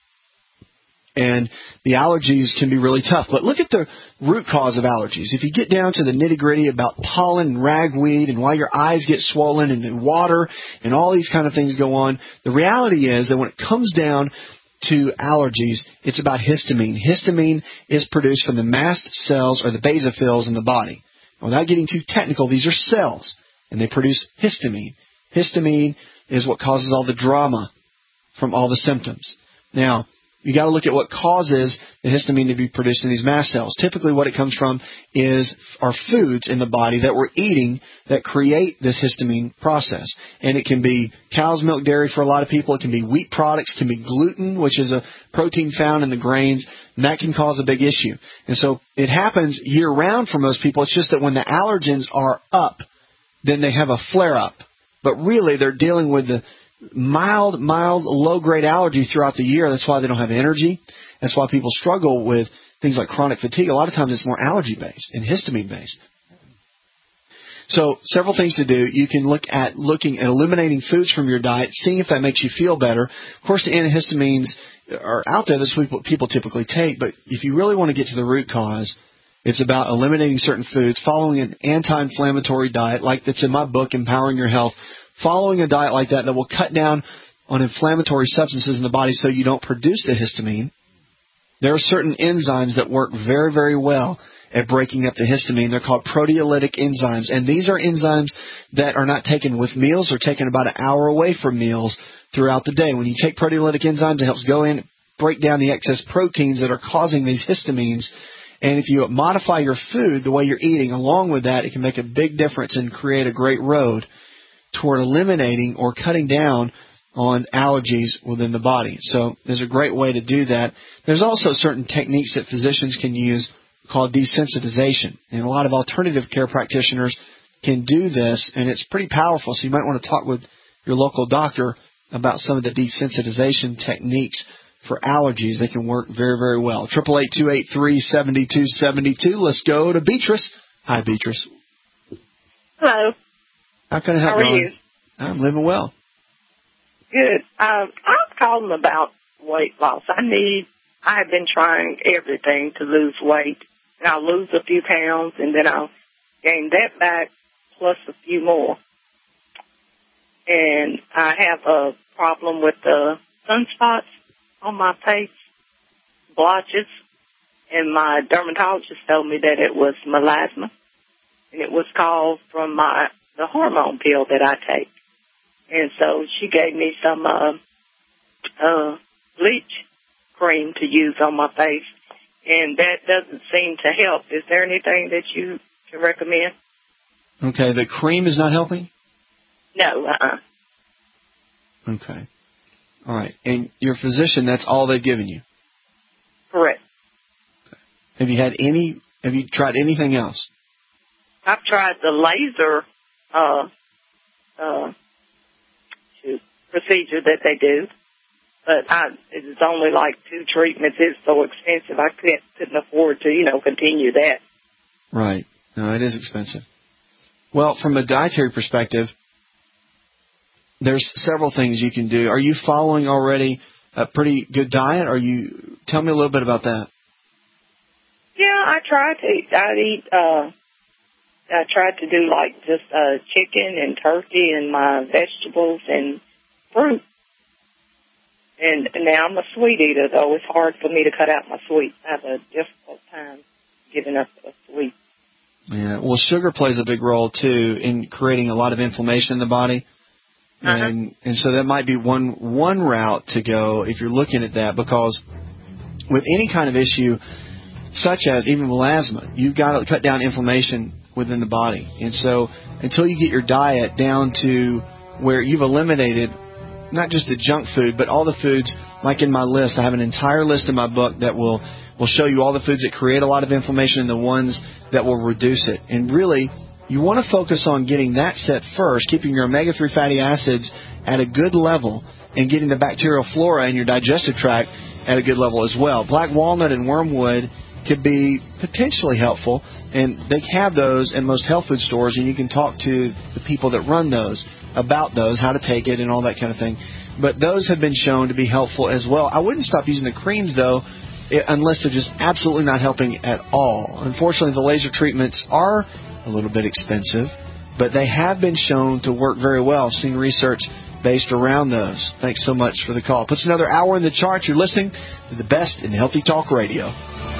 And the allergies can be really tough. But look at the root cause of allergies. If you get down to the nitty-gritty about pollen and ragweed and why your eyes get swollen and water and all these kind of things go on, the reality is that when it comes down to allergies, it's about histamine. Histamine is produced from the mast cells or the basophils in the body. Without getting too technical, these are cells, and they produce histamine. Histamine is what causes all the drama from all the symptoms. Now, you got to look at what causes the histamine to be produced in these mast cells. Typically what it comes from is our foods in the body that we're eating that create this histamine process. And it can be cow's milk dairy for a lot of people. It can be wheat products. It can be gluten, which is a protein found in the grains. And that can cause a big issue. And so it happens year-round for most people. It's just that when the allergens are up, then they have a flare-up. But really they're dealing with the mild, mild, low-grade allergy throughout the year. That's why they don't have energy. That's why people struggle with things like chronic fatigue. A lot of times it's more allergy-based and histamine-based. So several things to do. You can look at looking at eliminating foods from your diet, seeing if that makes you feel better. Of course, the antihistamines are out there. That's what people typically take. But if you really want to get to the root cause, it's about eliminating certain foods, following an anti-inflammatory diet like that's in my book, Empowering Your Health, following a diet like that that will cut down on inflammatory substances in the body so you don't produce the histamine. There are certain enzymes that work very, very well at breaking up the histamine. They're called proteolytic enzymes, and these are enzymes that are not taken with meals. They're taken about an hour away from meals throughout the day. When you take proteolytic enzymes, it helps go in, break down the excess proteins that are causing these histamines. And if you modify your food, the way you're eating, along with that, it can make a big difference and create a great road toward eliminating or cutting down on allergies within the body. So there's a great way to do that. There's also certain techniques that physicians can use called desensitization. And a lot of alternative care practitioners can do this, and it's pretty powerful. So you might want to talk with your local doctor about some of the desensitization techniques for allergies. They can work very, very well. eight eight eight, two eight three, seven two seven two. Let's go to Beatrice Hi, Beatrice. Hello. How can I help How are Ron? you? I'm living well. Good. Um, I'm calling about weight loss. I need, I have been trying everything to lose weight. And I'll lose a few pounds, and then I'll gain that back plus a few more. And I have a problem with the sunspots on my face, blotches. And my dermatologist told me that it was melasma. And it was caused from my the hormone pill that I take. And so she gave me some uh, uh, bleach cream to use on my face, and that doesn't seem to help. Is there anything that you can recommend? Okay, the cream is not helping? No, uh-uh. Okay. All right. And your physician, that's all they've given you? Correct. Have you had any, have you tried anything else? I've tried the laser uh, uh, procedure that they do, but I, it's only like two treatments. It's so expensive. I couldn't, couldn't afford to, you know, continue that. Right. No, it is expensive. Well, from a dietary perspective, there's several things you can do. Are you following already a pretty good diet? Are you? Tell me a little bit about that. Yeah, I try to eat. I eat. Uh, I tried to do like just uh, chicken and turkey and my vegetables and fruit. And, and now I'm a sweet eater, though. It's hard for me to cut out my sweets. I have a difficult time giving up a sweet. Yeah, well, sugar plays a big role, too, in creating a lot of inflammation in the body. Uh-huh. And and so that might be one one route to go if you're looking at that, because with any kind of issue, such as even melasma, you've got to cut down inflammation within the body. And so until you get your diet down to where you've eliminated not just the junk food, but all the foods, like in my list, I have an entire list in my book that will, will show you all the foods that create a lot of inflammation and the ones that will reduce it. And really, you want to focus on getting that set first, keeping your omega three fatty acids at a good level and getting the bacterial flora in your digestive tract at a good level as well. Black walnut and wormwood could be potentially helpful, and they have those in most health food stores, and you can talk to the people that run those about those, how to take it and all that kind of thing. But those have been shown to be helpful as well. I wouldn't stop using the creams, though, unless they're just absolutely not helping at all. Unfortunately, the laser treatments are a little bit expensive, but they have been shown to work very well. I've seen research based around those. Thanks so much for the call. Puts another hour in the chart. You're listening to the best in Healthy Talk Radio.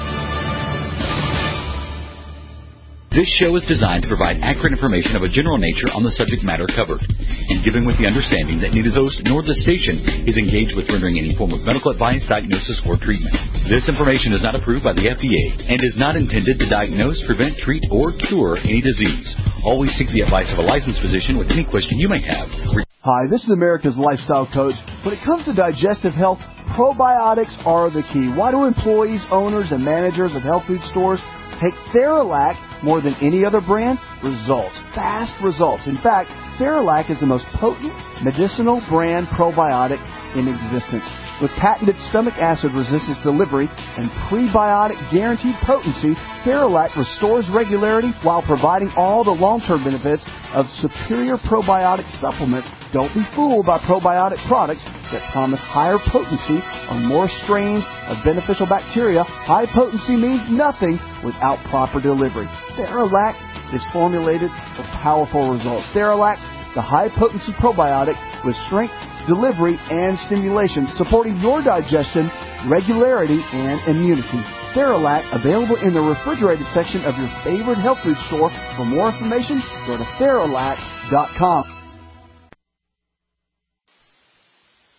This show is designed to provide accurate information of a general nature on the subject matter covered, and given with the understanding that neither the host nor the station is engaged with rendering any form of medical advice, diagnosis, or treatment. This information is not approved by the F D A and is not intended to diagnose, prevent, treat, or cure any disease. Always seek the advice of a licensed physician with any question you may have. Hi, this is America's Lifestyle Coach. When it comes to digestive health, probiotics are the key. Why do employees, owners, and managers of health food stores take Theralac more than any other brand? Results. Fast results. In fact, Theralac is the most potent medicinal brand probiotic in existence. With patented stomach acid resistance delivery and prebiotic guaranteed potency, Theralac restores regularity while providing all the long-term benefits of superior probiotic supplements. Don't be fooled by probiotic products that promise higher potency on more strains of beneficial bacteria. High potency means nothing without proper delivery. Theralac is formulated for powerful results. Theralac, the high-potency probiotic with strength, delivery, and stimulation, supporting your digestion, regularity, and immunity. Theralac, available in the refrigerated section of your favorite health food store. For more information, go to Theralac dot com.